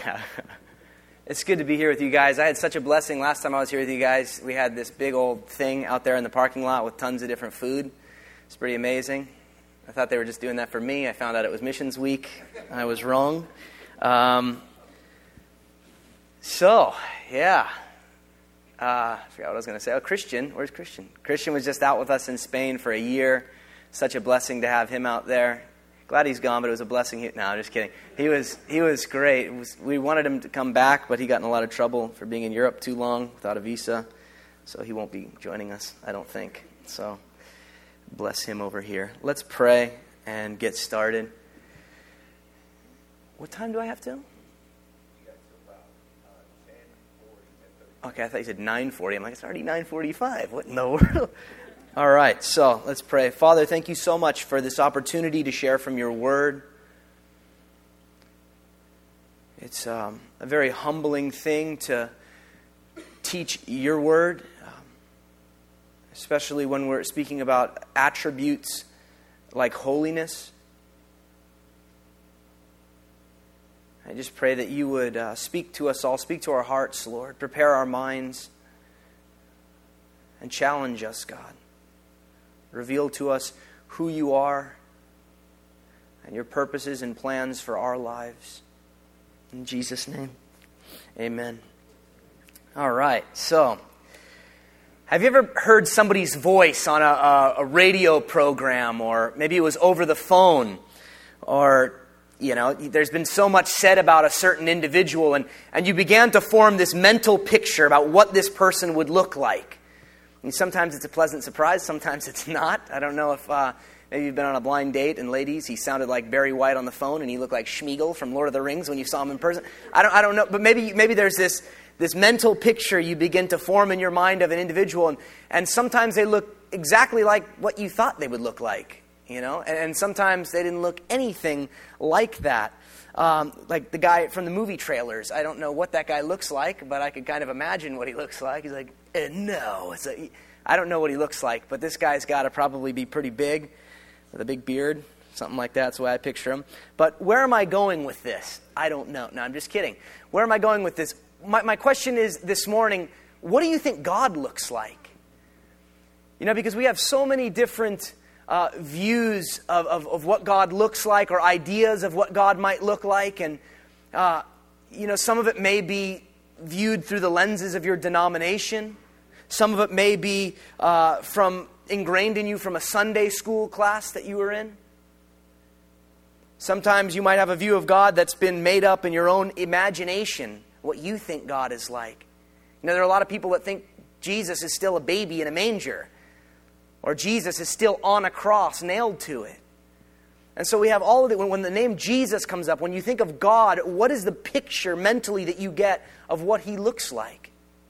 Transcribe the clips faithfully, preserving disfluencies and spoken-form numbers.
It's good to be here with you guys. I had such a blessing last time I was here with you guys. We had this big old thing out there in the parking lot with tons of different food. It's pretty amazing. I thought they were just doing that for me. I found out it was Missions Week. I was wrong. Um, so, yeah. Uh, I forgot what I was going to say. Oh, Christian. Where's Christian? Christian was just out with us in Spain for a year. Such a blessing to have him out there. Glad he's gone, but it was a blessing. He, no, I'm just kidding. He was he was great. It was, we wanted him to come back, but he got in a lot of trouble for being in Europe too long without a visa. So he won't be joining us, I don't think. So bless him over here. Let's pray and get started. What time do I have to? Okay, I thought you said nine forty. I'm like, it's already nine forty-five. What in the world? All right, so let's pray. Father, thank you so much for this opportunity to share from your word. It's um, a very humbling thing to teach your word, um, especially when we're speaking about attributes like holiness. I just pray that you would uh, speak to us all, speak to our hearts, Lord. Prepare our minds and challenge us, God. Reveal to us who you are and your purposes and plans for our lives. In Jesus' name, amen. All right, so have you ever heard somebody's voice on a, a, a radio program, or maybe it was over the phone, or, you know, there's been so much said about a certain individual, and, and you began to form this mental picture about what this person would look like. And sometimes it's a pleasant surprise, sometimes it's not. I don't know if uh, maybe you've been on a blind date, and ladies, he sounded like Barry White on the phone, and he looked like Schmeagol from Lord of the Rings when you saw him in person. I don't, I don't know, but maybe maybe there's this this mental picture you begin to form in your mind of an individual, and, and sometimes they look exactly like what you thought they would look like, you know, and, and sometimes they didn't look anything like that. Um, like the guy from the movie trailers. I don't know what that guy looks like, but I could kind of imagine what he looks like. He's like, eh, no. It's a, I don't know what he looks like, but this guy's got to probably be pretty big, with a big beard, something like that. That's the way I picture him. But where am I going with this? I don't know. No, I'm just kidding. Where am I going with this? My, my question is this morning, what do you think God looks like? You know, because we have so many different Uh, views of, of, of what God looks like, or ideas of what God might look like. And, uh, you know, some of it may be viewed through the lenses of your denomination. Some of it may be uh, from ingrained in you from a Sunday school class that you were in. Sometimes you might have a view of God that's been made up in your own imagination, what you think God is like. You know, there are a lot of people that think Jesus is still a baby in a manger, or Jesus is still on a cross, nailed to it. And so we have all of it. When the name Jesus comes up, when you think of God, what is the picture mentally that you get of what He looks like?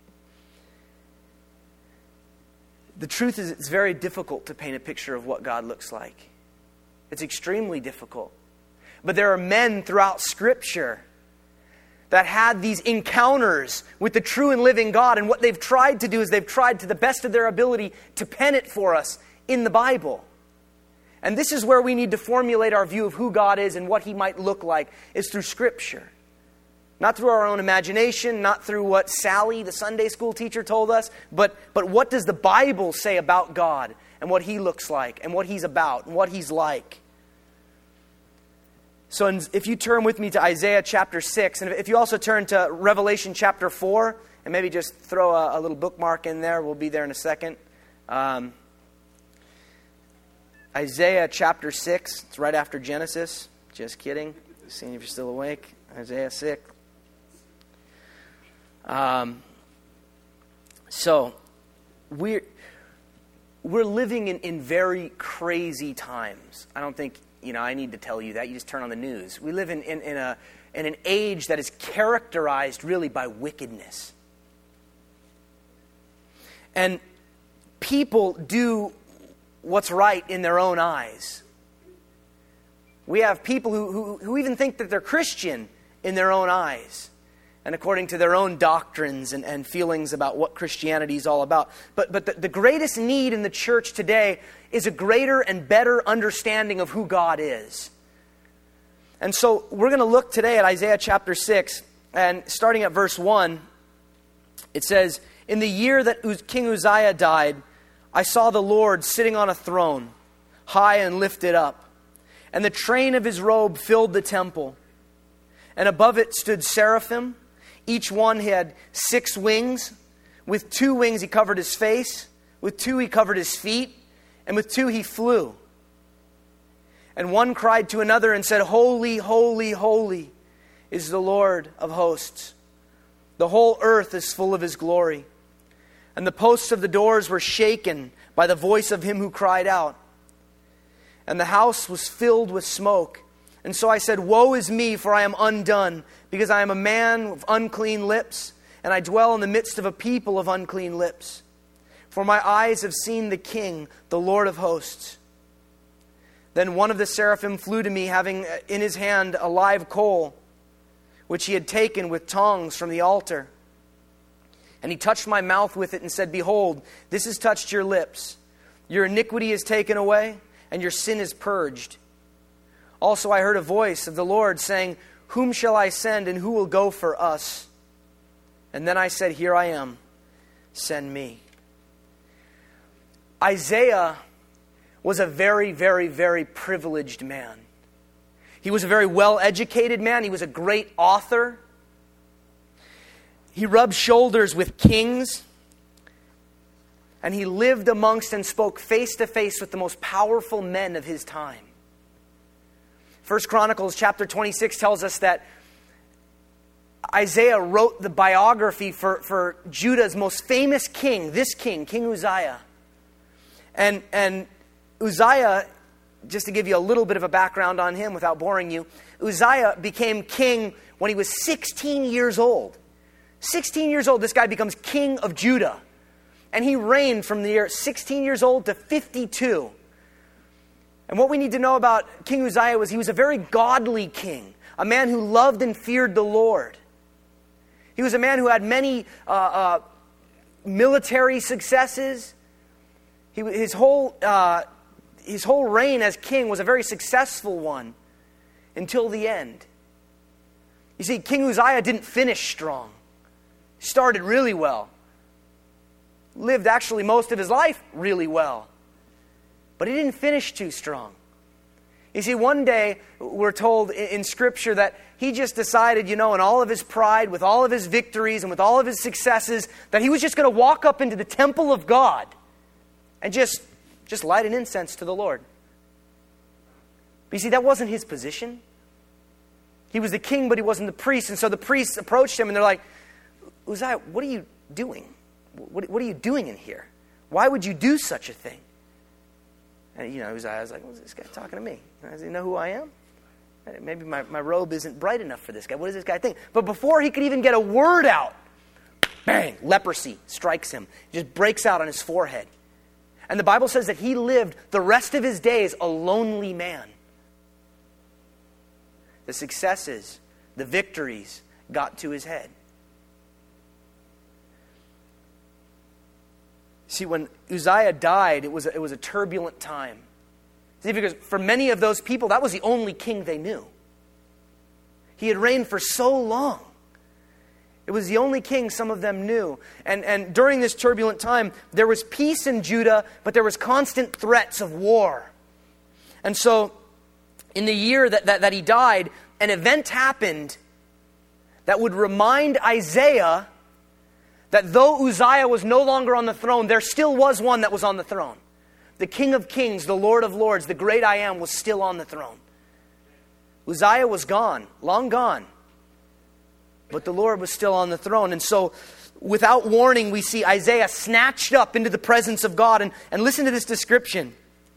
The truth is, it's very difficult to paint a picture of what God looks like. It's extremely difficult. But there are men throughout Scripture that had these encounters with the true and living God. And what they've tried to do is they've tried to the best of their ability to pen it for us in the Bible. And this is where we need to formulate our view of who God is and what He might look like, is through Scripture. Not through our own imagination, not through what Sally, the Sunday school teacher, told us, but, but what does the Bible say about God and what He looks like and what He's about and what He's like. So if you turn with me to Isaiah chapter six, and if you also turn to Revelation chapter four, and maybe just throw a, a little bookmark in there, we'll be there in a second. Um, Isaiah chapter six, it's right after Genesis. Just kidding. Seeing if you're still awake. Isaiah six. Um, so, we're, we're living in, in very crazy times. I don't think... You know, I need to tell you that. You just turn on the news. We live in, in, in, a, in an age that is characterized really by wickedness. And people do what's right in their own eyes. We have people who, who, who even think that they're Christian in their own eyes, and according to their own doctrines and, and feelings about what Christianity is all about. But, but the, the greatest need in the church today is a greater and better understanding of who God is. And so we're going to look today at Isaiah chapter six, And starting at verse one, it says, "In the year that Uz- King Uzziah died, I saw the Lord sitting on a throne, high and lifted up. And the train of his robe filled the temple. And above it stood seraphim. Each one had six wings. With two wings he covered his face. With two he covered his feet. And with two he flew. And one cried to another and said, Holy, holy, holy is the Lord of hosts. The whole earth is full of his glory. And the posts of the doors were shaken by the voice of him who cried out. And the house was filled with smoke. And so I said, Woe is me, for I am undone, because I am a man of unclean lips, and I dwell in the midst of a people of unclean lips. For my eyes have seen the King, the Lord of hosts. Then one of the seraphim flew to me, having in his hand a live coal, which he had taken with tongs from the altar. And he touched my mouth with it and said, Behold, this has touched your lips. Your iniquity is taken away, and your sin is purged. Also I heard a voice of the Lord saying, Whom shall I send, and who will go for us? And then I said, Here I am. Send me. Isaiah was a very, very, very privileged man. He was a very well-educated man. He was a great author. He rubbed shoulders with kings. And he lived amongst and spoke face-to-face with the most powerful men of his time. First Chronicles chapter twenty-six tells us that Isaiah wrote the biography for, for Judah's most famous king, this king, King Uzziah. And, and Uzziah, just to give you a little bit of a background on him without boring you, Uzziah became king when he was sixteen years old. sixteen years old, this guy becomes king of Judah. And he reigned from the year sixteen years old to fifty-two. And what we need to know about King Uzziah was he was a very godly king, a man who loved and feared the Lord. He was a man who had many uh, uh, military successes. He, his whole uh, his whole reign as king was a very successful one until the end. You see, King Uzziah didn't finish strong. He started really well. Lived actually most of his life really well. But he didn't finish too strong. You see, one day we're told in Scripture that he just decided, you know, in all of his pride, with all of his victories and with all of his successes, that he was just going to walk up into the temple of God and just, just light an incense to the Lord. But you see, that wasn't his position. He was the king, but he wasn't the priest. And so the priests approached him and they're like, Uzziah, what are you doing? What, what are you doing in here? Why would you do such a thing? And, you know, Uzziah was like, what's this guy talking to me? Does he know who I am? Maybe my, my robe isn't bright enough for this guy. What does this guy think? But before he could even get a word out, bang, leprosy strikes him. It just breaks out on his forehead. And the Bible says that he lived the rest of his days a lonely man. The successes, the victories got to his head. See, when Uzziah died, it was a, it was a turbulent time. See, because for many of those people, that was the only king they knew. He had reigned for so long. It was the only king some of them knew. And, and during this turbulent time, there was peace in Judah, but there was constant threats of war. And so, in the year that, that, that he died, an event happened that would remind Isaiah that though Uzziah was no longer on the throne, there still was one that was on the throne. The King of Kings, the Lord of Lords, the great I Am was still on the throne. Uzziah was gone, long gone. But the Lord was still on the throne. And so, without warning, we see Isaiah snatched up into the presence of God. And, and listen to this description.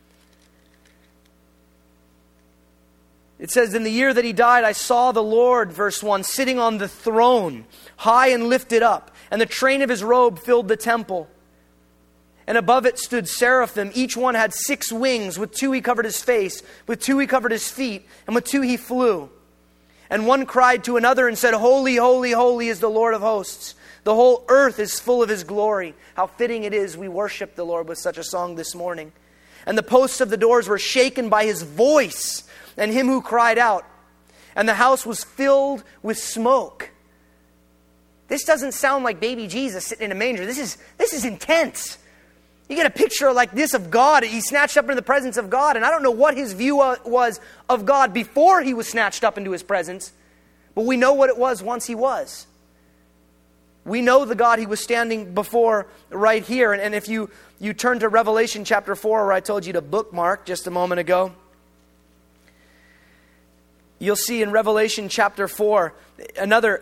It says, in the year that he died, I saw the Lord, verse one, sitting on the throne, high and lifted up. And the train of his robe filled the temple. And above it stood seraphim. Each one had six wings. With two he covered his face. With two he covered his feet. And with two he flew. And one cried to another and said, Holy, holy, holy is the Lord of hosts. The whole earth is full of his glory. How fitting it is we worship the Lord with such a song this morning. And the posts of the doors were shaken by his voice and him who cried out. And the house was filled with smoke. This doesn't sound like baby Jesus sitting in a manger. This is, this is intense. You get a picture like this of God. He snatched up into the presence of God. And I don't know what his view was of God before he was snatched up into his presence. But we know what it was once he was. We know the God he was standing before right here. And, and if you, you turn to Revelation chapter four, where I told you to bookmark just a moment ago, you'll see in Revelation chapter four, another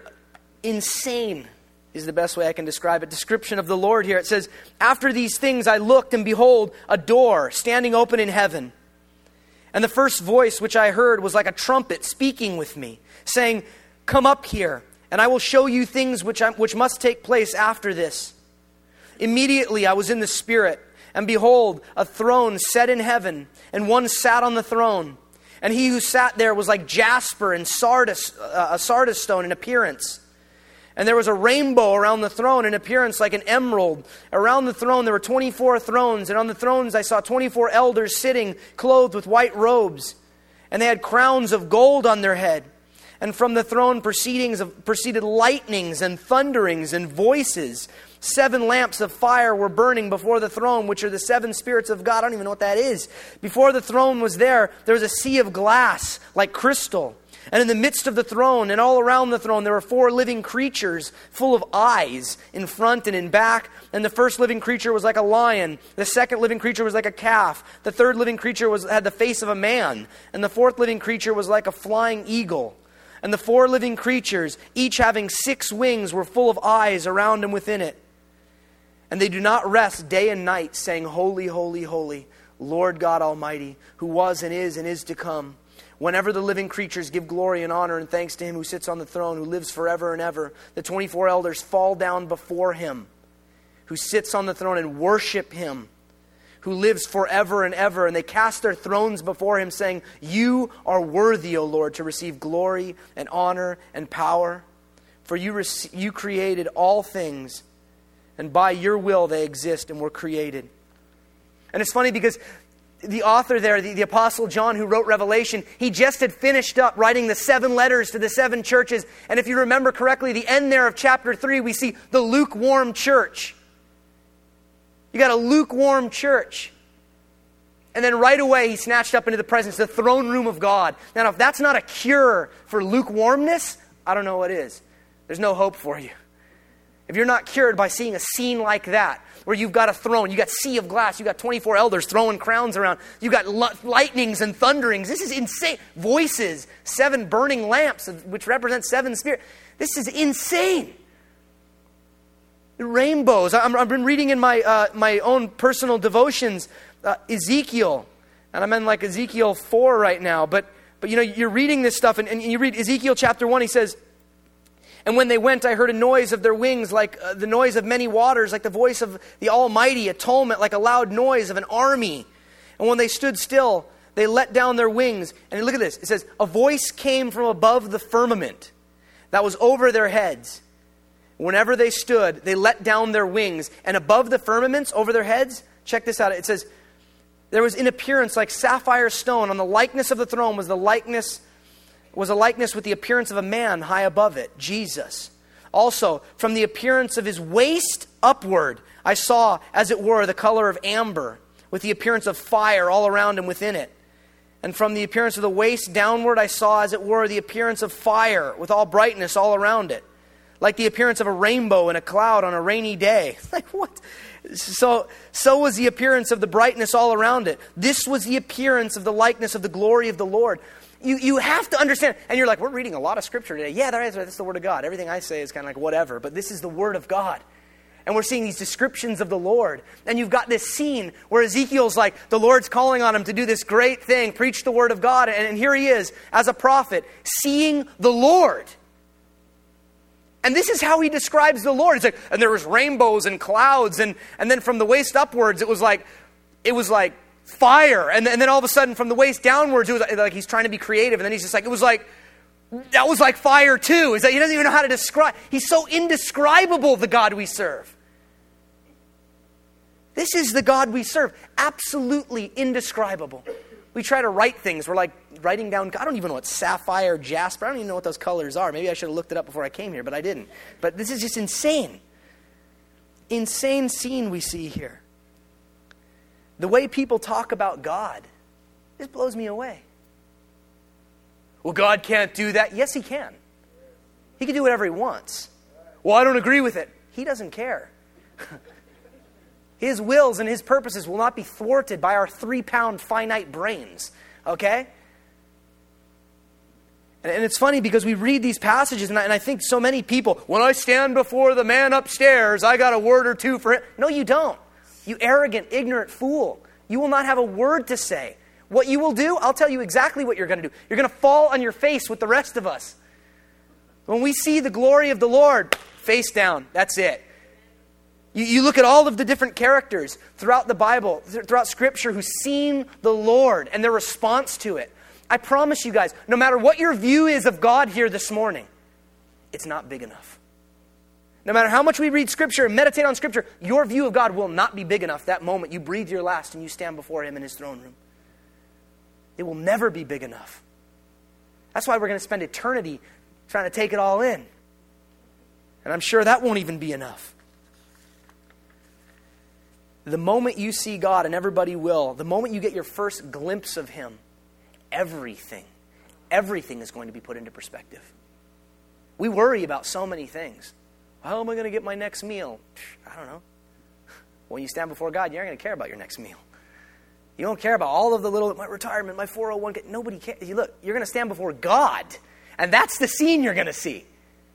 insane is the best way I can describe it, description of the Lord here. It says, after these things I looked, and behold, a door standing open in heaven. And the first voice which I heard was like a trumpet speaking with me, saying, come up here, and I will show you things which, I, which must take place after this. Immediately I was in the Spirit, and behold, a throne set in heaven, and one sat on the throne. And he who sat there was like jasper and sardis, uh, a sardis stone in appearance. And there was a rainbow around the throne in appearance like an emerald. Around the throne there were twenty-four thrones, and on the thrones I saw twenty-four elders sitting, clothed with white robes. And they had crowns of gold on their head. And from the throne proceedings of, proceeded lightnings and thunderings and voices. Seven lamps of fire were burning before the throne, which are the seven spirits of God. I don't even know what that is. Before the throne was there, there was a sea of glass like crystal. And in the midst of the throne and all around the throne, there were four living creatures full of eyes in front and in back. And the first living creature was like a lion. The second living creature was like a calf. The third living creature was had the face of a man. And the fourth living creature was like a flying eagle. And the four living creatures, each having six wings, were full of eyes around and within it. And they do not rest day and night, saying, holy, holy, holy, Lord God Almighty, who was and is and is to come. Whenever the living creatures give glory and honor and thanks to him who sits on the throne, who lives forever and ever, the twenty-four elders fall down before him, who sits on the throne, and worship him, who lives forever and ever. And they cast their thrones before him, saying, you are worthy, O Lord, to receive glory and honor and power. For you, rec- you created all things, and by your will they exist and were created. And it's funny because the author there, the, the Apostle John, who wrote Revelation, he just had finished up writing the seven letters to the seven churches. And if you remember correctly, the end there of chapter three, we see the lukewarm church. You got a lukewarm church. And then right away, he snatched up into the presence, the throne room of God. Now, if that's not a cure for lukewarmness, I don't know what is. There's no hope for you. If you're not cured by seeing a scene like that, where you've got a throne, you got sea of glass, you got twenty-four elders throwing crowns around, you got lightnings and thunderings. This is insane. Voices, seven burning lamps, which represent seven spirits. This is insane. Rainbows. I'm, I've been reading in my uh, my own personal devotions uh, Ezekiel, and I'm in like Ezekiel four right now. But but you know, you're reading this stuff, and, and you read Ezekiel chapter one. He says, and when they went, I heard a noise of their wings like uh, the noise of many waters, like the voice of the Almighty, a tumult like a loud noise of an army. And when they stood still, they let down their wings. And look at this. It says, a voice came from above the firmament that was over their heads. Whenever they stood, they let down their wings. And above the firmaments, over their heads, check this out. It says, there was in appearance like sapphire stone. On the likeness of the throne was the likeness was a likeness with the appearance of a man high above it, Jesus. Also, from the appearance of his waist upward, I saw, as it were, the color of amber, with the appearance of fire all around and within it. And from the appearance of the waist downward, I saw, as it were, the appearance of fire, with all brightness all around it, like the appearance of a rainbow in a cloud on a rainy day. Like what? So, so was the appearance of the brightness all around it. This was the appearance of the likeness of the glory of the Lord. You you have to understand, and you're like, we're reading a lot of scripture today. Yeah, that is, that's the Word of God. Everything I say is kind of like whatever, but this is the Word of God. And we're seeing these descriptions of the Lord. And you've got this scene where Ezekiel's like, the Lord's calling on him to do this great thing, preach the Word of God. And, and here he is, as a prophet, seeing the Lord. And this is how he describes the Lord. It's like, and there was rainbows and clouds, and, and then from the waist upwards, it was like, it was like, fire, and, and then all of a sudden from the waist downwards, it was like he's trying to be creative, and then he's just like, it was like, that was like fire too. Is that he doesn't even know how to describe. He's so indescribable, the God we serve. This is the God we serve. Absolutely indescribable. We try to write things. We're like writing down, I don't even know what sapphire, jasper, I don't even know what those colors are. Maybe I should have looked it up before I came here, but I didn't. But this is just insane. Insane scene we see here. The way people talk about God, this blows me away. Well, God can't do that. Yes, He can. He can do whatever He wants. Well, I don't agree with it. He doesn't care. His wills and His purposes will not be thwarted by our three-pound finite brains. Okay? And, and it's funny because we read these passages, and I, and I think so many people, when I stand before the man upstairs, I got a word or two for him. No, you don't. You arrogant, ignorant fool. You will not have a word to say. What you will do, I'll tell you exactly what you're going to do. You're going to fall on your face with the rest of us. When we see the glory of the Lord, face down. That's it. You, you look at all of the different characters throughout the Bible, th- throughout Scripture, who've seen the Lord and their response to it. I promise you guys, no matter what your view is of God here this morning, it's not big enough. No matter how much we read Scripture and meditate on Scripture, your view of God will not be big enough that moment you breathe your last and you stand before Him in His throne room. It will never be big enough. That's why we're going to spend eternity trying to take it all in. And I'm sure that won't even be enough. The moment you see God, and everybody will, the moment you get your first glimpse of Him, everything, everything is going to be put into perspective. We worry about so many things. How am I going to get my next meal? I don't know. When you stand before God, you're not going to care about your next meal. You don't care about all of the little, my retirement, my four oh one k. Nobody cares. You look, you're going to stand before God, and that's the scene you're going to see.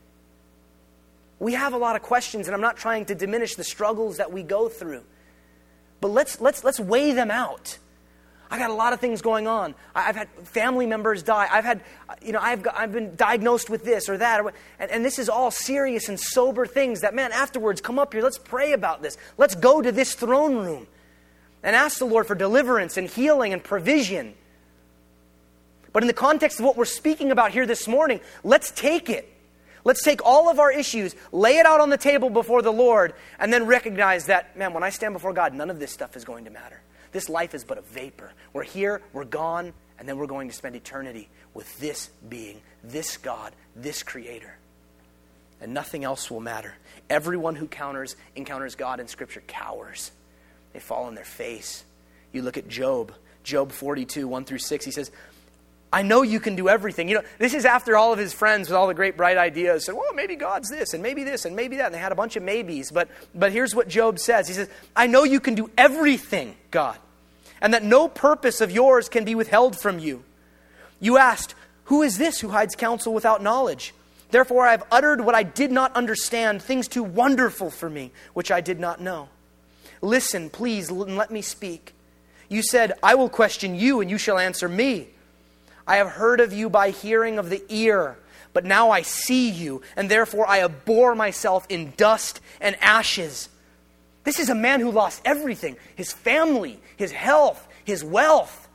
We have a lot of questions, and I'm not trying to diminish the struggles that we go through. But let's let's let's weigh them out. I got a lot of things going on. I've had family members die. I've had, you know, I've got, I've been diagnosed with this or that, or, and, and this is all serious and sober things that, man, afterwards, come up here. Let's pray about this. Let's go to this throne room and ask the Lord for deliverance and healing and provision. But in the context of what we're speaking about here this morning, let's take it. Let's take all of our issues, lay it out on the table before the Lord, and then recognize that, man, when I stand before God, none of this stuff is going to matter. This life is but a vapor. We're here, we're gone, and then we're going to spend eternity with this being, this God, this Creator. And nothing else will matter. Everyone who encounters, encounters God in Scripture cowers. They fall on their face. You look at Job, Job forty-two, one through six, he says, I know you can do everything. You know, this is after all of his friends with all the great bright ideas said, well, maybe God's this, and maybe this, and maybe that. And they had a bunch of maybes. But, but here's what Job says. He says, I know you can do everything, God, and that no purpose of yours can be withheld from you. You asked, who is this who hides counsel without knowledge? Therefore I have uttered what I did not understand, things too wonderful for me, which I did not know. Listen, please, and let me speak. You said, I will question you, and you shall answer me. I have heard of you by hearing of the ear, but now I see you, and therefore I abhor myself in dust and ashes. This is a man who lost everything, his family, his health, his wealth.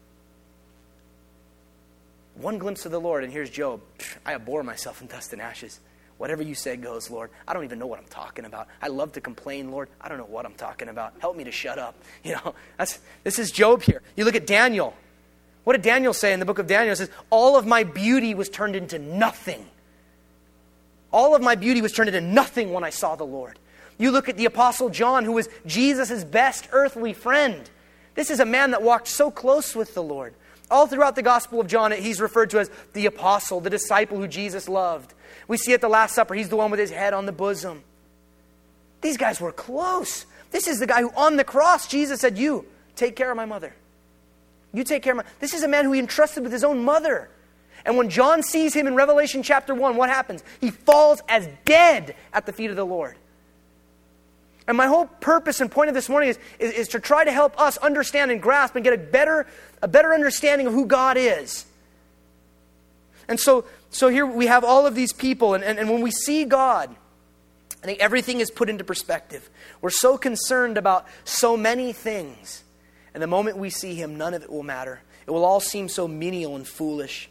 One glimpse of the Lord, and here's Job. I abhor myself in dust and ashes. Whatever you say goes, Lord. I don't even know what I'm talking about. I love to complain, Lord. I don't know what I'm talking about. Help me to shut up. You know, that's this is Job here. You look at Daniel. What did Daniel say in the book of Daniel? It says, all of my beauty was turned into nothing. All of my beauty was turned into nothing when I saw the Lord. You look at the Apostle John, who was Jesus' best earthly friend. This is a man that walked so close with the Lord. All throughout the Gospel of John, he's referred to as the apostle, the disciple who Jesus loved. We see at the Last Supper, he's the one with his head on the bosom. These guys were close. This is the guy who on the cross, Jesus said, you, take care of my mother. You take care of my... This is a man who he entrusted with his own mother. And when John sees him in Revelation chapter one, what happens? He falls as dead at the feet of the Lord. And my whole purpose and point of this morning is, is, is to try to help us understand and grasp and get a better, a better understanding of who God is. And so, so here we have all of these people, and, and, and when we see God, I think everything is put into perspective. We're so concerned about so many things. And the moment we see Him, none of it will matter. It will all seem so menial and foolish.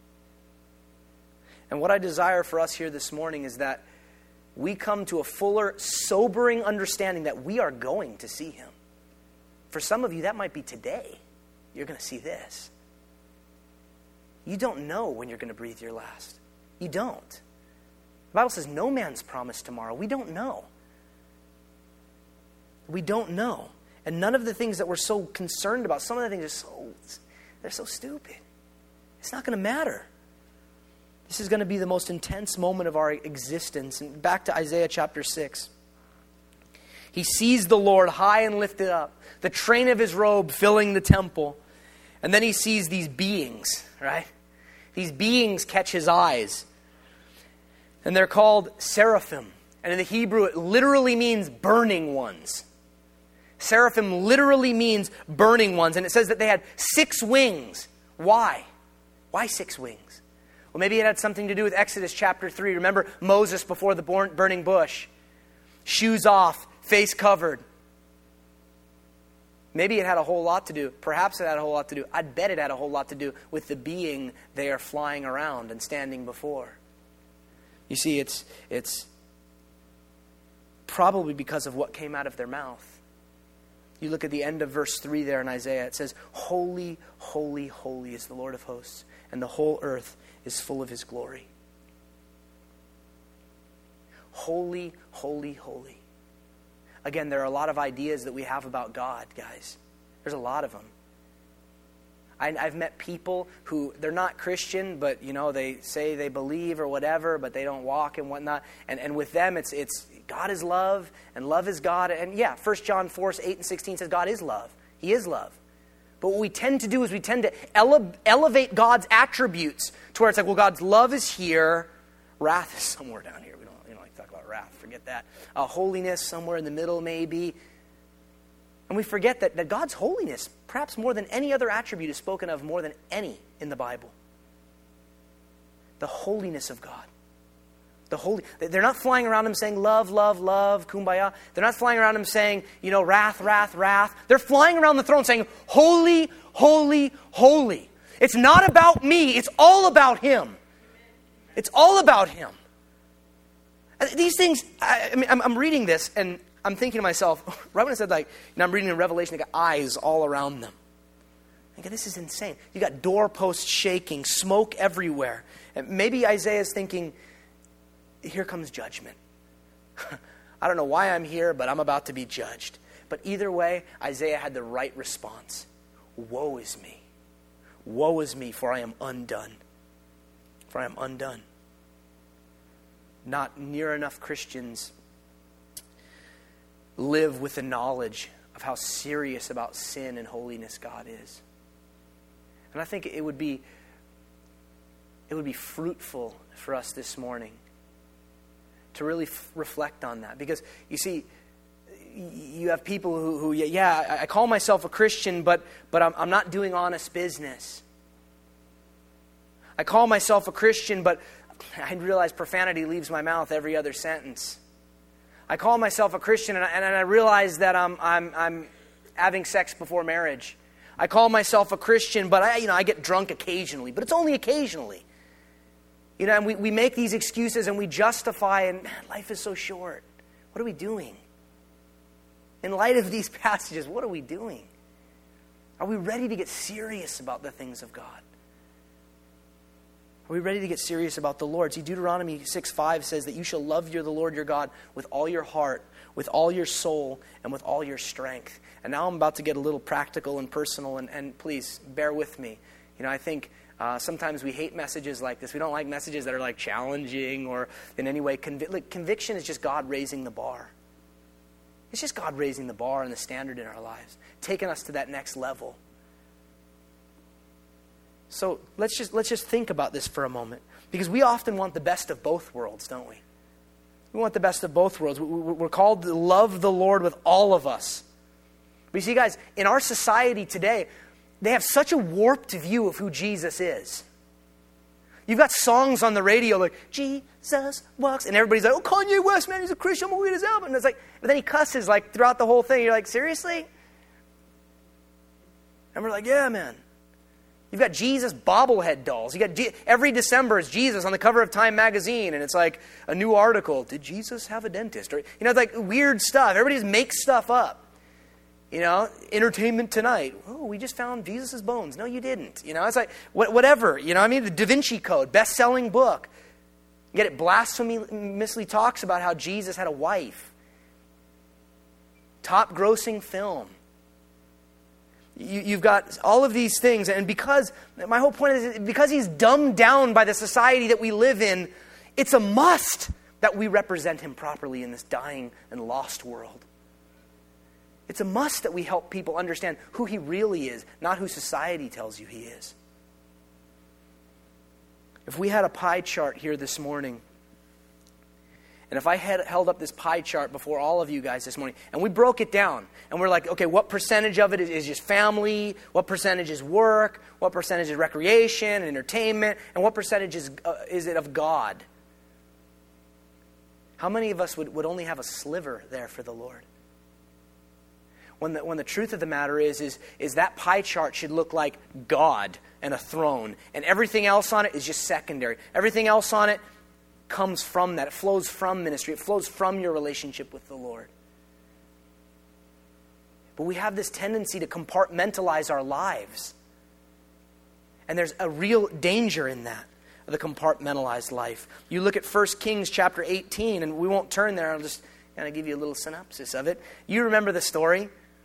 And what I desire for us here this morning is that we come to a fuller, sobering understanding that we are going to see Him. For some of you, that might be today. you're going to see this. You don't know when you're going to breathe your last. You don't. The Bible says no man's promised tomorrow. We don't know. We don't know. And none of the things that we're so concerned about, some of the things are so, they're so stupid. It's not going to matter. This is going to be the most intense moment of our existence. And back to Isaiah chapter six. He sees the Lord high and lifted up, the train of his robe filling the temple. And then he sees these beings, right? These beings catch his eyes. And they're called seraphim. And in the Hebrew, it literally means burning ones. Seraphim literally means burning ones. And it says that they had six wings. Why? Why six wings? Well, maybe it had something to do with Exodus chapter three. Remember Moses before the burning bush? Shoes off, face covered. Maybe it had a whole lot to do. Perhaps it had a whole lot to do. I'd bet it had a whole lot to do with the being they are flying around and standing before. You see, it's it's probably because of what came out of their mouth. You look at the end of verse three there in Isaiah. It says, "Holy, holy, holy is the Lord of hosts, and the whole earth is full of his glory." Holy, holy, holy. Again, there are a lot of ideas that we have about God, guys. There's a lot of them. I, I've met people who, they're not Christian, but, you know, they say they believe or whatever, but they don't walk and whatnot. And, and with them, it's it's God is love, and love is God. And yeah, First John four, eight and sixteen says God is love. He is love. But what we tend to do is we tend to ele- elevate God's attributes to where it's like, well, God's love is here. Wrath is somewhere down here. We don't, you know, like talk about wrath. Forget that. Uh, holiness somewhere in the middle maybe. And we forget that, that God's holiness, perhaps more than any other attribute, is spoken of more than any in the Bible. The holiness of God. The holy. They're not flying around him saying love, love, love, kumbaya. They're not flying around him saying, you know, wrath, wrath, wrath. They're flying around the throne saying, holy, holy, holy. It's not about me. It's all about him. It's all about him. These things, I, I mean, I'm, I'm reading this and I'm thinking to myself, right when I said like, you know, I'm reading in Revelation, they got eyes all around them. I go, this is insane. You got doorposts shaking, smoke everywhere. And maybe Isaiah's thinking, here comes judgment. I don't know why I'm here, but I'm about to be judged. But either way, Isaiah had the right response. Woe is me. Woe is me, for I am undone. For I am undone. Not near enough Christians live with the knowledge of how serious about sin and holiness God is. And I think it would be it would be fruitful for us this morning to really f- reflect on that. Because, you see, you have people who, who yeah, I call myself a Christian, but, but I'm, I'm not doing honest business. I call myself a Christian, but I realize profanity leaves my mouth every other sentence. I call myself a Christian, and I, and I realize that I'm, I'm, I'm having sex before marriage. I call myself a Christian, but I, you know, I get drunk occasionally, but it's only occasionally. You know, and we, we make these excuses and we justify, and man, life is so short. What are we doing? In light of these passages, what are we doing? Are we ready to get serious about the things of God? Are we ready to get serious about the Lord? See, Deuteronomy six five says that you shall love your, the Lord your God with all your heart, with all your soul, and with all your strength. And now I'm about to get a little practical and personal, and, and please, bear with me. You know, I think uh, sometimes we hate messages like this. We don't like messages that are like challenging or in any way. Convi- like, conviction is just God raising the bar. It's just God raising the bar and the standard in our lives, taking us to that next level. So let's just let's just think about this for a moment, because we often want the best of both worlds, don't we? We want the best of both worlds. We're called to love the Lord with all of us. But you see, guys, in our society today, they have such a warped view of who Jesus is. You've got songs on the radio like, Jesus walks, and everybody's like, oh, Kanye West, man, he's a Christian, I'm going to read his album. And it's like, but then he cusses like throughout the whole thing. You're like, seriously? And we're like, yeah, man. You've got Jesus bobblehead dolls. You got G- every December is Jesus on the cover of Time magazine, and it's like a new article. Did Jesus have a dentist? Or, you know, it's like weird stuff. Everybody just makes stuff up. You know, Entertainment Tonight. Oh, we just found Jesus' bones. No, you didn't. You know, it's like, whatever. You know what I mean? The Da Vinci Code, best-selling book. Yet it blasphemously talks about how Jesus had a wife. Top-grossing film. You, you've got all of these things. And because, my whole point is, because he's dumbed down by the society that we live in, it's a must that we represent him properly in this dying and lost world. It's a must that we help people understand who he really is, not who society tells you he is. If we had a pie chart here this morning, and if I had held up this pie chart before all of you guys this morning, and we broke it down, and we're like, okay, what percentage of it is, is just family, what percentage is work, what percentage is recreation and entertainment, and what percentage is, uh, is it of God? How many of us would, would only have a sliver there for the Lord? When the, when the truth of the matter is, is, is that pie chart should look like God and a throne. And everything else on it is just secondary. Everything else on it comes from that. It flows from ministry. It flows from your relationship with the Lord. But we have this tendency to compartmentalize our lives. And there's a real danger in that, the compartmentalized life. You look at First Kings chapter eighteen, and we won't turn there. I'll just kind of give you a little synopsis of it. You remember the story.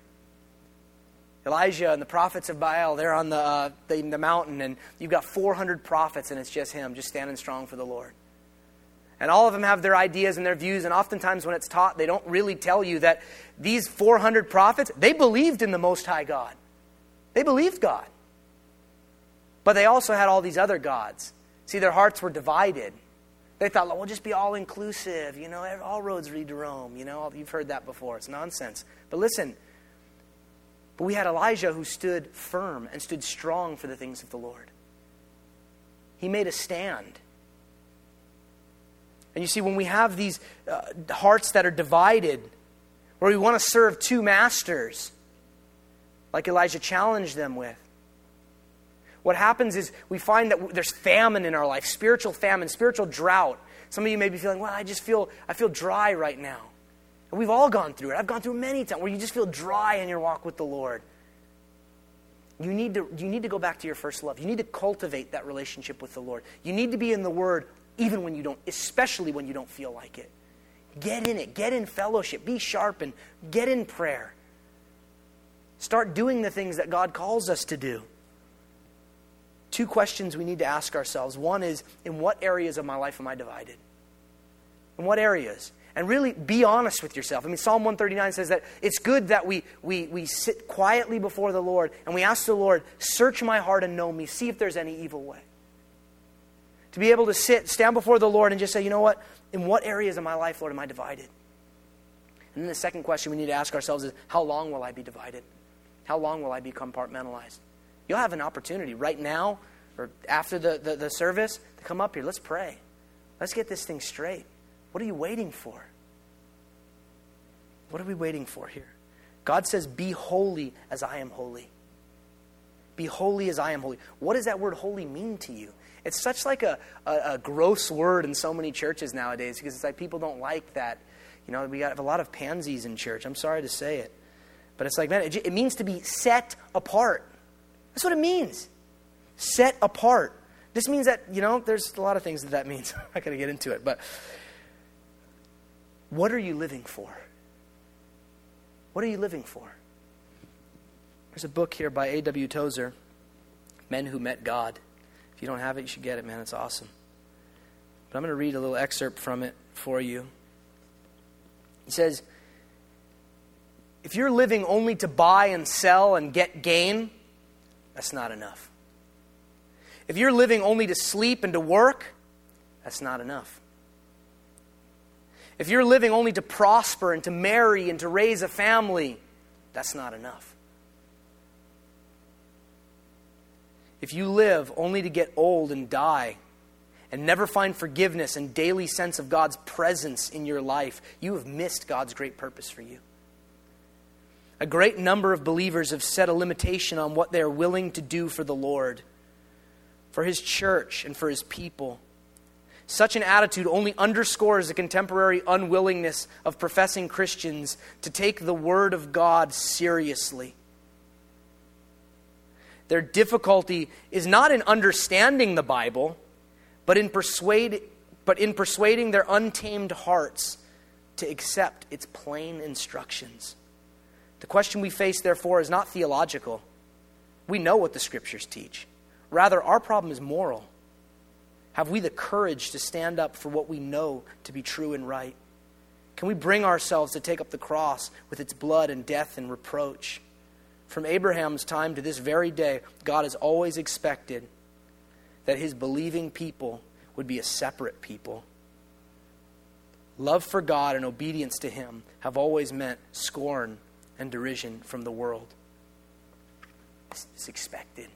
Elijah and the prophets of Baal, they're on the, uh, the the mountain, and you've got four hundred prophets, and it's just him, just standing strong for the Lord. And all of them have their ideas and their views, and oftentimes when it's taught, they don't really tell you that these four hundred prophets, they believed in the Most High God. They believed God. But they also had all these other gods. See, their hearts were divided. They thought, well, we'll just be all-inclusive, you know, all roads lead to Rome. You know, you've heard that before. It's nonsense. But listen, but we had Elijah who stood firm and stood strong for the things of the Lord. He made a stand. And you see, when we have these uh, hearts that are divided, where we want to serve two masters, like Elijah challenged them with, what happens is we find that there's famine in our life, spiritual famine, spiritual drought. Some of you may be feeling, well, I just feel, I feel dry right now. And we've all gone through it. I've gone through many times where you just feel dry in your walk with the Lord. You need to, you need to go back to your first love. You need to cultivate that relationship with the Lord. You need to be in the Word even when you don't, especially when you don't feel like it. Get in it. Get in fellowship. Be sharpened. Get in prayer. Start doing the things that God calls us to do. Two questions we need to ask ourselves. One is, in what areas of my life am I divided? In what areas? And really be honest with yourself. I mean, Psalm one thirty-nine says that it's good that we, we, we sit quietly before the Lord and we ask the Lord, search my heart and know me. See if there's any evil way. To be able to sit, stand before the Lord and just say, you know what? In what areas of my life, Lord, am I divided? And then the second question we need to ask ourselves is, how long will I be divided? How long will I be compartmentalized? You'll have an opportunity right now or after the, the, the service to come up here. Let's pray. Let's get this thing straight. What are you waiting for? What are we waiting for here? God says, be holy as I am holy. Be holy as I am holy. What does that word holy mean to you? It's such like a, a, a gross word in so many churches nowadays because it's like people don't like that. You know, we got a lot of pansies in church. I'm sorry to say it. But it's like, man, it, it means to be set apart. That's what it means. Set apart. This means that, you know, there's a lot of things that that means. I'm not going to get into it. But what are you living for? What are you living for? There's a book here by A W Tozer, Men Who Met God. If you don't have it, you should get it, man. It's awesome. But I'm going to read a little excerpt from it for you. He says, if you're living only to buy and sell and get gain, that's not enough. If you're living only to sleep and to work, that's not enough. If you're living only to prosper and to marry and to raise a family, that's not enough. If you live only to get old and die and never find forgiveness and daily sense of God's presence in your life, you have missed God's great purpose for you. A great number of believers have set a limitation on what they are willing to do for the Lord, for His church, and for His people. Such an attitude only underscores the contemporary unwillingness of professing Christians to take the Word of God seriously. Their difficulty is not in understanding the Bible, but in persuade, but in persuading their untamed hearts to accept its plain instructions. The question we face, therefore, is not theological. We know what the Scriptures teach. Rather, our problem is moral. Have we the courage to stand up for what we know to be true and right? Can we bring ourselves to take up the cross with its blood and death and reproach? From Abraham's time to this very day, God has always expected that his believing people would be a separate people. Love for God and obedience to him have always meant scorn and derision from the world. It's expected.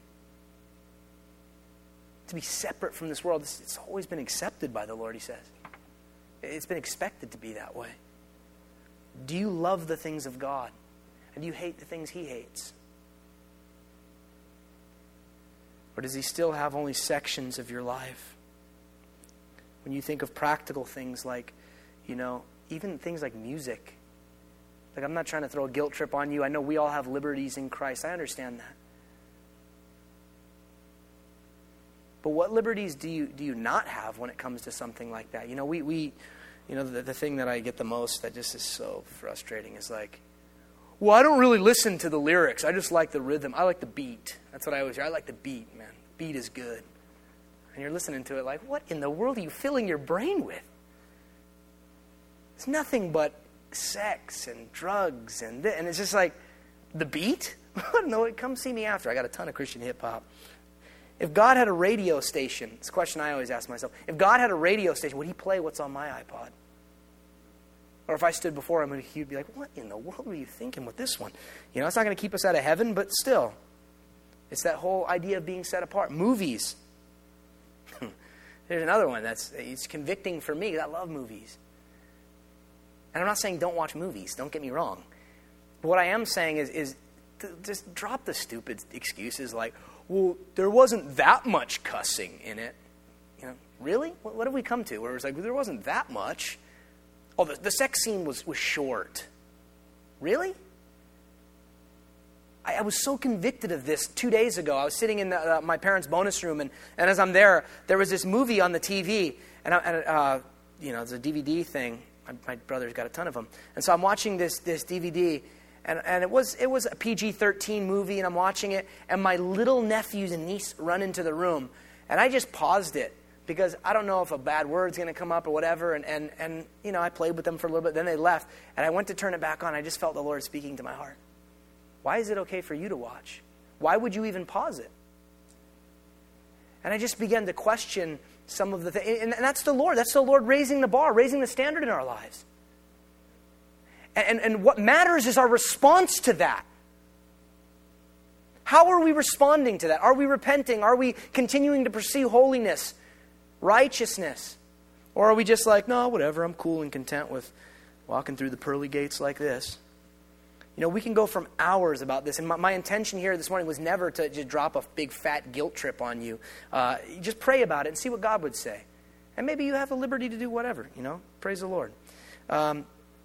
To be separate from this world, it's always been accepted by the Lord, he says. It's been expected to be that way. Do you love the things of God? And do you hate the things he hates? Or does he still have only sections of your life? When you think of practical things like, you know, even things like music. Like, I'm not trying to throw a guilt trip on you. I know we all have liberties in Christ. I understand that. But what liberties do you do you not have when it comes to something like that? You know, we, we you know, the, the thing that I get the most that just is so frustrating is like, well, I don't really listen to the lyrics. I just like the rhythm. I like the beat. That's what I always hear. I like the beat, man. Beat is good. And you're listening to it like, what in the world are you filling your brain with? It's nothing but sex and drugs and th- and it's just like, the beat? No, come see me after. I got a ton of Christian hip-hop. If God had a radio station, it's a question I always ask myself. If God had a radio station, would he play what's on my iPod? Or if I stood before him, he'd be like, what in the world were you thinking with this one? You know, it's not going to keep us out of heaven, but still. It's that whole idea of being set apart. Movies. There's another one that's it's convicting for me because I love movies. And I'm not saying don't watch movies. Don't get me wrong. But what I am saying is, is just drop the stupid excuses like, well, there wasn't that much cussing in it. You know, really? What, what have we come to? Where it was like, well, there wasn't that much. Oh, the, the sex scene was, was short. Really? I, I was so convicted of this two days ago. I was sitting in the, uh, my parents' bonus room, and, and as I'm there, there was this movie on the T V, and, I, and uh, you know, it's a D V D thing. My, my brother's got a ton of them. And so I'm watching this this D V D, And, and it was it was a P G thirteen movie, and I'm watching it, and my little nephews and niece run into the room. And I just paused it, because I don't know if a bad word's going to come up or whatever. And, and, and, you know, I played with them for a little bit. Then they left, and I went to turn it back on. I just felt the Lord speaking to my heart. Why is it okay for you to watch? Why would you even pause it? And I just began to question some of the things. And that's the Lord. That's the Lord raising the bar, raising the standard in our lives. And, and what matters is our response to that. How are we responding to that? Are we repenting? Are we continuing to pursue holiness, righteousness? Or are we just like, no, whatever, I'm cool and content with walking through the pearly gates like this? You know, we can go from hours about this. And my, my intention here this morning was never to just drop a big fat guilt trip on you. Uh, just pray about it and see what God would say. And maybe you have the liberty to do whatever, you know. Praise the Lord. Um,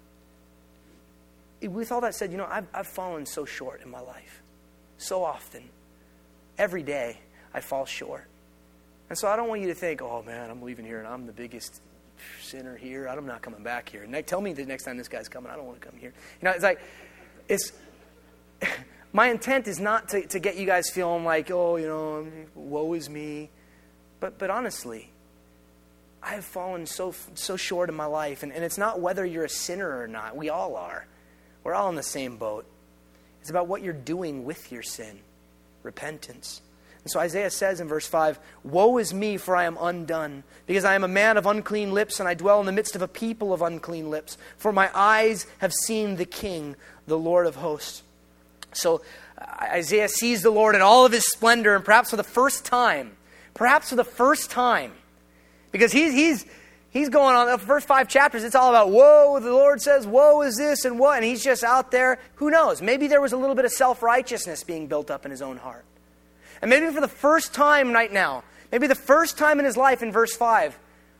With all that said, you know, I've, I've fallen so short in my life. So often. Every day, I fall short. And so I don't want you to think, oh, man, I'm leaving here and I'm the biggest sinner here. I'm not coming back here. And tell me the next time this guy's coming, I don't want to come here. You know, it's like, it's, my intent is not to, to get you guys feeling like, oh, you know, woe is me. But, but honestly, I have fallen so, so short in my life. And, and it's not whether you're a sinner or not. We all are. We're all in the same boat. It's about what you're doing with your sin. Repentance. And so Isaiah says in verse five, woe is me, for I am undone, because I am a man of unclean lips, and I dwell in the midst of a people of unclean lips. For my eyes have seen the King, the Lord of hosts. So Isaiah sees the Lord in all of his splendor, and perhaps for the first time, perhaps for the first time, because he's he's He's going on the first five chapters. It's all about, whoa, the Lord says, woe is this and what. And he's just out there. Who knows? Maybe there was a little bit of self-righteousness being built up in his own heart. And maybe for the first time right now, maybe the first time in his life in verse five,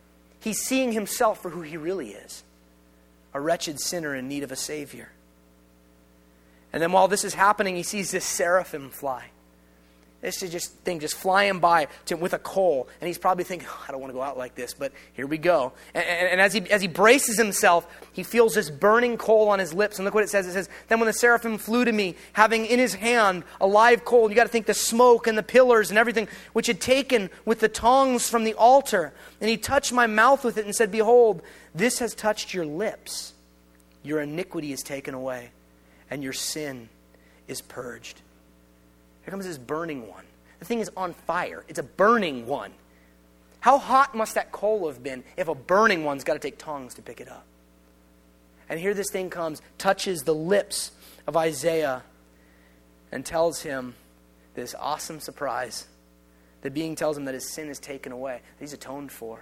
He's seeing himself for who he really is, a wretched sinner in need of a Savior. And then while this is happening, he sees this seraphim fly. This is just thing just flying by to, with a coal. And he's probably thinking, oh, I don't want to go out like this, but here we go. And, and, and as he as he braces himself, he feels this burning coal on his lips. And look what it says. It says, then when the seraphim flew to me, having in his hand a live coal, and you got to think the smoke and the pillars and everything, which had taken with the tongs from the altar. And he touched my mouth with it and said, behold, this has touched your lips. Your iniquity is taken away, and your sin is purged. Here comes this burning one. The thing is on fire. It's a burning one. How hot must that coal have been if a burning one's got to take tongs to pick it up? And here this thing comes, touches the lips of Isaiah, and tells him this awesome surprise. The being tells him that his sin is taken away, that he's atoned for.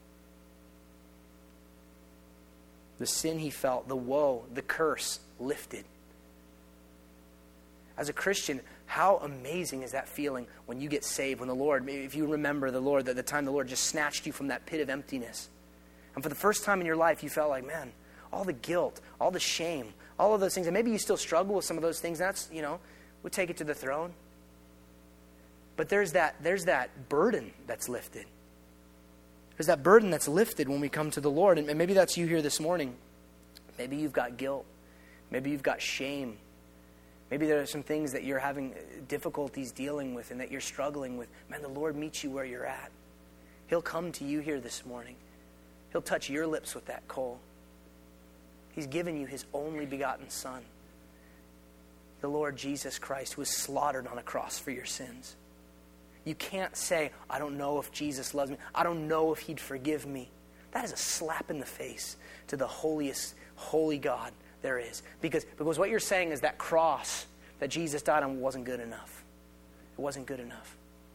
The sin he felt, the woe, the curse, lifted. As a Christian, how amazing is that feeling when you get saved, when the Lord, if you remember the Lord, that the time the Lord just snatched you from that pit of emptiness. And for the first time in your life, you felt like, man, all the guilt, all the shame, all of those things, and maybe you still struggle with some of those things, that's, you know, we'll take it to the throne. But there's that, there's that burden that's lifted. There's that burden that's lifted when we come to the Lord. And maybe that's you here this morning. Maybe you've got guilt. Maybe you've got shame. Maybe there are some things that you're having difficulties dealing with and that you're struggling with. Man, the Lord meets you where you're at. He'll come to you here this morning. He'll touch your lips with that coal. He's given you his only begotten Son, the Lord Jesus Christ, who was slaughtered on a cross for your sins. You can't say, I don't know if Jesus loves me. I don't know if he'd forgive me. That is a slap in the face to the holiest, holy God there is. Because, because what you're saying is that cross that Jesus died on wasn't good enough. It wasn't good enough.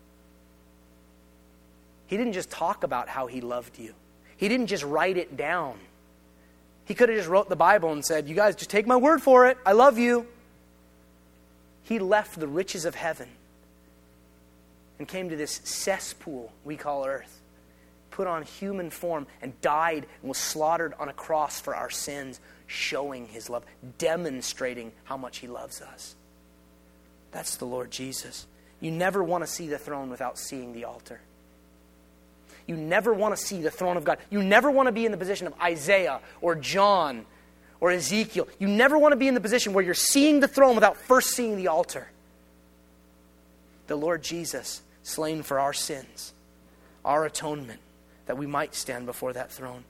He didn't just talk about how he loved you. He didn't just write it down. He could have just wrote the Bible and said, you guys just take my word for it. I love you. He left the riches of heaven and came to this cesspool we call earth, put on human form and died and was slaughtered on a cross for our sins, showing his love, demonstrating how much he loves us. That's the Lord Jesus. You never want to see the throne without seeing the altar. You never want to see the throne of God. You never want to be in the position of Isaiah or John or Ezekiel. You never want to be in the position where you're seeing the throne without first seeing the altar. The Lord Jesus, slain for our sins, our atonement, that we might stand before that throne.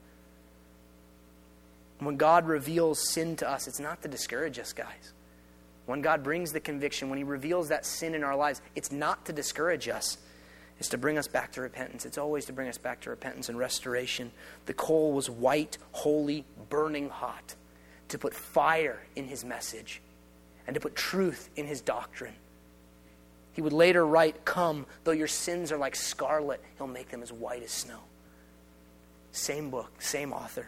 When God reveals sin to us, it's not to discourage us, guys. When God brings the conviction, when he reveals that sin in our lives, it's not to discourage us. It's to bring us back to repentance. It's always to bring us back to repentance and restoration. The coal was white, holy, burning hot, to put fire in his message and to put truth in his doctrine. He would later write, come, though your sins are like scarlet, he'll make them as white as snow. Same book, same author.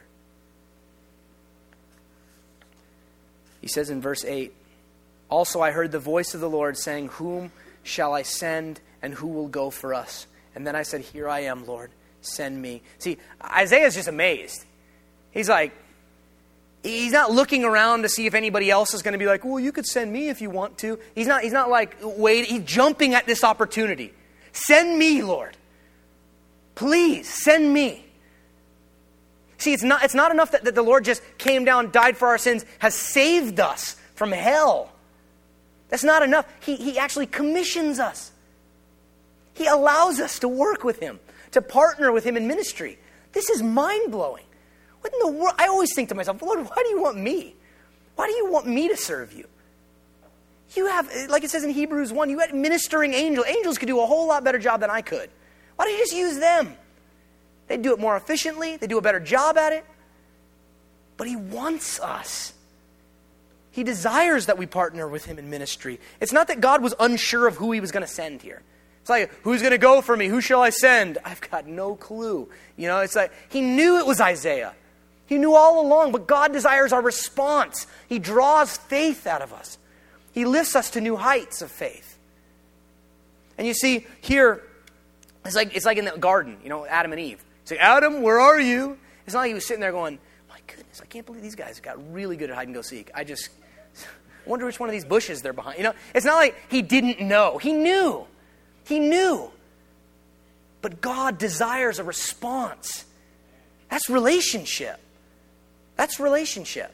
He says in verse eight, also I heard the voice of the Lord saying, whom shall I send and who will go for us? And then I said, here I am, Lord, send me. See, Isaiah's just amazed. He's like, he's not looking around to see if anybody else is going to be like, well, you could send me if you want to. He's not, he's not like, wait, he's jumping at this opportunity. Send me, Lord. Please, send me. See, it's not, it's not enough that, that the Lord just came down, died for our sins, has saved us from hell. That's not enough. He, he actually commissions us. He allows us to work with him, to partner with him in ministry. This is mind-blowing. What in the world? I always think to myself, Lord, why do you want me? Why do you want me to serve you? You have, like it says in Hebrews one, you had ministering angels. Angels could do a whole lot better job than I could. Why don't you just use them? They do it more efficiently. They do a better job at it. But he wants us. He desires that we partner with him in ministry. It's not that God was unsure of who he was going to send here. It's like, who's going to go for me? Who shall I send? I've got no clue. You know, it's like, he knew it was Isaiah. He knew all along, but God desires our response. He draws faith out of us. He lifts us to new heights of faith. And you see, here, it's like, it's like in the garden, you know, Adam and Eve. He's like, Adam, where are you? It's not like he was sitting there going, my goodness, I can't believe these guys got really good at hide and go seek. I just wonder which one of these bushes they're behind. You know, it's not like he didn't know. He knew. He knew. But God desires a response. That's relationship. That's relationship.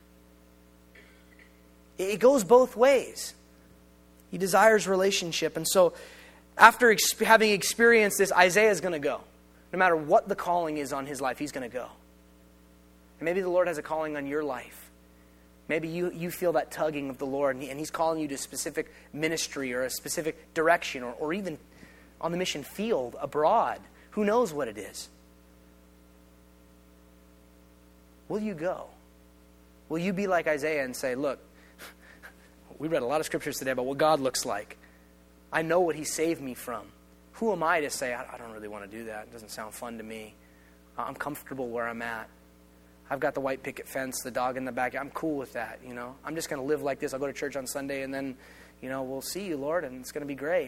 It goes both ways. He desires relationship. And so after ex- having experienced this, Isaiah is going to go. No matter what the calling is on his life, he's going to go. And maybe the Lord has a calling on your life. Maybe you, you feel that tugging of the Lord, and, he, and he's calling you to a specific ministry or a specific direction, or, or even on the mission field abroad. Who knows what it is? Will you go? Will you be like Isaiah and say, look, we read a lot of scriptures today about what God looks like. I know what he saved me from. Who am I to say, I, I don't really want to do that. It doesn't sound fun to me. I'm comfortable where I'm at. I've got the white picket fence, the dog in the back. I'm cool with that, you know. I'm just going to live like this. I'll go to church on Sunday, and then, you know, we'll see you, Lord, and it's going to be great.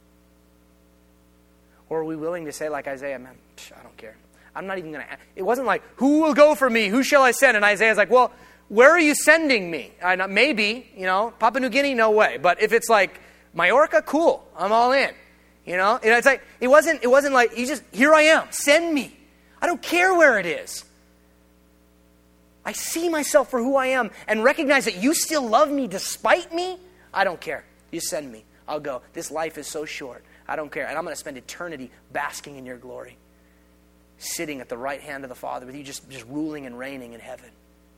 Or are we willing to say, like Isaiah, man, psh, I don't care. I'm not even going to... It wasn't like, who will go for me? Who shall I send? And Isaiah's like, well, where are you sending me? I know, maybe, you know, Papua New Guinea, no way. But if it's like Majorca, cool. I'm all in. You know, it's like, it wasn't, it wasn't like, he just, here I am, send me. I don't care where it is. I see myself for who I am and recognize that you still love me despite me. I don't care. You send me. I'll go. This life is so short. I don't care. And I'm going to spend eternity basking in your glory. Sitting at the right hand of the Father with you, just, just ruling and reigning in heaven.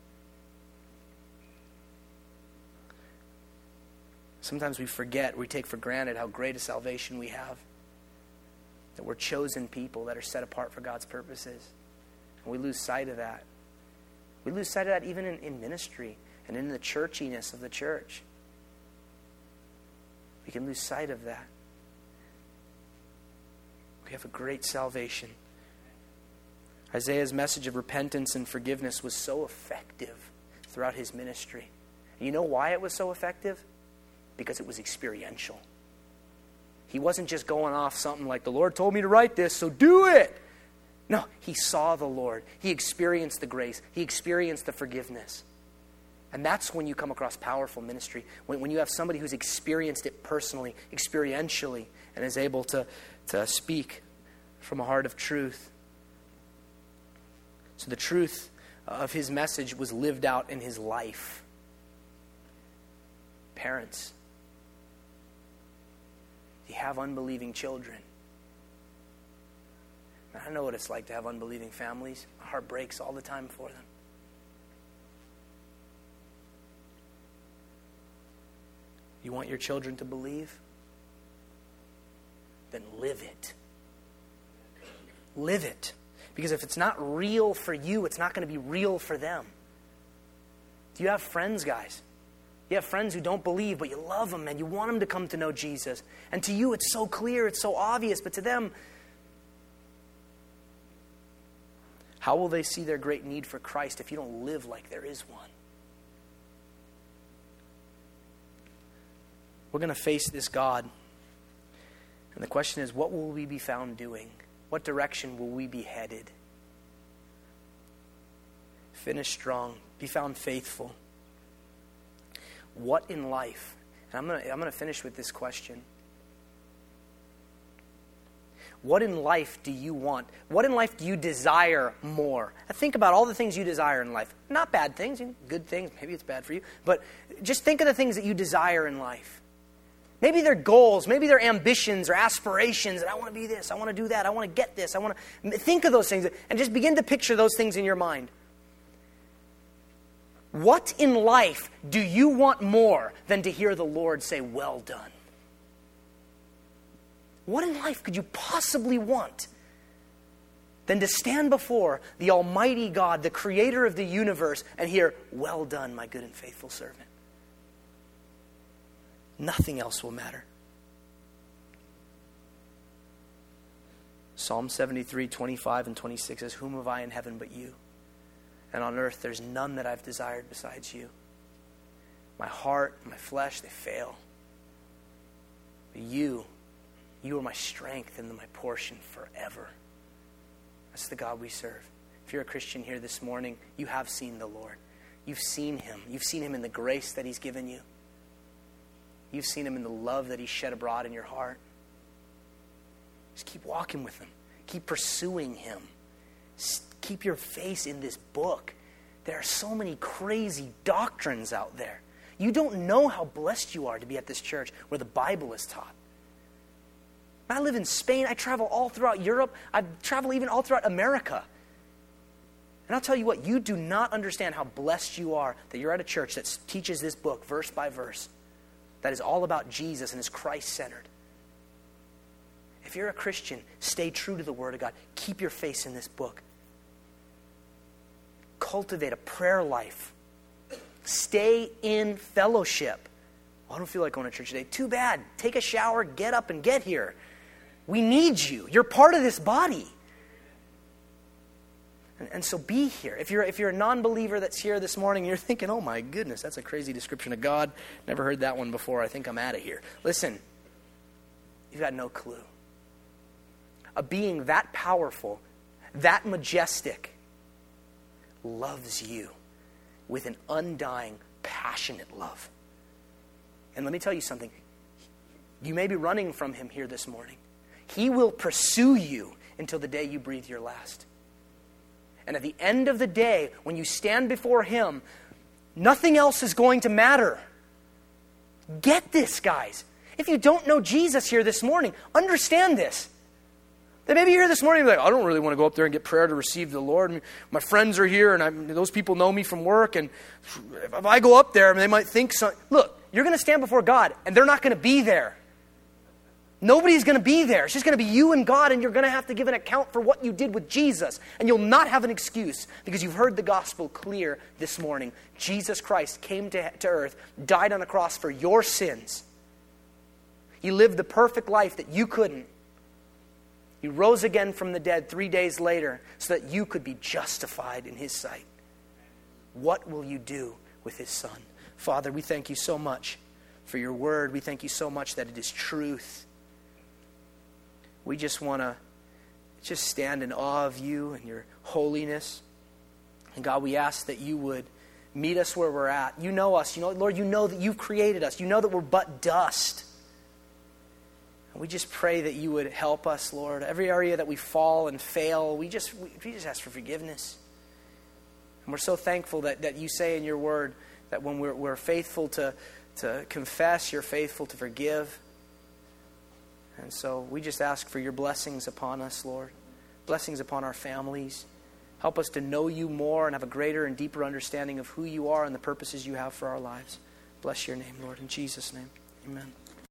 Sometimes we forget, we take for granted how great a salvation we have. That we're chosen people that are set apart for God's purposes. And we lose sight of that. We lose sight of that even in, in ministry and in the churchiness of the church. We can lose sight of that. We have a great salvation. Isaiah's message of repentance and forgiveness was so effective throughout his ministry. And you know why it was so effective? Because it was experiential. He wasn't just going off something like, the Lord told me to write this, so do it. No, he saw the Lord. He experienced the grace. He experienced the forgiveness. And that's when you come across powerful ministry. When, when you have somebody who's experienced it personally, experientially, and is able to, to speak from a heart of truth. So the truth of his message was lived out in his life. Parents, you have unbelieving children. I know what it's like to have unbelieving families. My heart breaks all the time for them. You want your children to believe? Then live it. Live it. Because if it's not real for you, it's not going to be real for them. Do you have friends, guys? You have friends who don't believe, but you love them and you want them to come to know Jesus. And to you, it's so clear, it's so obvious, but to them, how will they see their great need for Christ if you don't live like there is one? We're going to face this God. And the question is, what will we be found doing? What direction will we be headed? Finish strong. Be found faithful. What in life? And I'm going to, I'm going to finish with this question. What in life do you want? What in life do you desire more? Think about all the things you desire in life. Not bad things, good things. Maybe it's bad for you. But just think of the things that you desire in life. Maybe they're goals. Maybe they're ambitions or aspirations. And I want to be this. I want to do that. I want to get this. I want to think of those things. And just begin to picture those things in your mind. What in life do you want more than to hear the Lord say, well done? What in life could you possibly want than to stand before the Almighty God, the creator of the universe, and hear, well done, my good and faithful servant? Nothing else will matter. Psalm seventy-three, twenty-five and twenty-six says, whom have I in heaven but you? And on earth there's none that I've desired besides you. My heart, my flesh, they fail. But you, you are my strength and my portion forever. That's the God we serve. If you're a Christian here this morning, you have seen the Lord. You've seen Him. You've seen Him in the grace that He's given you. You've seen Him in the love that He's shed abroad in your heart. Just keep walking with Him. Keep pursuing Him. Keep your face in this book. There are so many crazy doctrines out there. You don't know how blessed you are to be at this church where the Bible is taught. I live in Spain. I travel all throughout Europe. I travel even all throughout America. And I'll tell you what, you do not understand how blessed you are that you're at a church that teaches this book verse by verse, that is all about Jesus and is Christ-centered. If you're a Christian, stay true to the Word of God. Keep your face in this book. Cultivate a prayer life. Stay in fellowship. Oh, I don't feel like going to church today. Too bad. Take a shower, get up, and get here. We need you. You're part of this body. And, and so be here. If you're, if you're a non-believer that's here this morning and you're thinking, oh my goodness, that's a crazy description of God. Never heard that one before. I think I'm out of here. Listen, you've got no clue. A being that powerful, that majestic, loves you with an undying, passionate love. And let me tell you something. You may be running from Him here this morning. He will pursue you until the day you breathe your last. And at the end of the day, when you stand before Him, nothing else is going to matter. Get this, guys. If you don't know Jesus here this morning, understand this. That maybe you're here this morning and you're like, I don't really want to go up there and get prayer to receive the Lord. My friends are here and I'm, those people know me from work. And if I go up there, they might think something. Look, you're going to stand before God and they're not going to be there. Nobody's going to be there. It's just going to be you and God, and you're going to have to give an account for what you did with Jesus. And you'll not have an excuse because you've heard the gospel clear this morning. Jesus Christ came to, to earth, died on a cross for your sins. He lived the perfect life that you couldn't. He rose again from the dead three days later so that you could be justified in His sight. What will you do with His Son? Father, we thank you so much for your word. We thank you so much that it is truth. We just want to just stand in awe of you and your holiness. And God, we ask that you would meet us where we're at. You know us. You know, Lord, you know that you've created us. You know that we're but dust. And we just pray that you would help us, Lord. Every area that we fall and fail, we just we, we just ask for forgiveness. And we're so thankful that, that you say in your word that when we're, we're faithful to, to confess, you're faithful to forgive. And so we just ask for your blessings upon us, Lord. Blessings upon our families. Help us to know you more and have a greater and deeper understanding of who you are and the purposes you have for our lives. Bless your name, Lord. In Jesus' name, amen.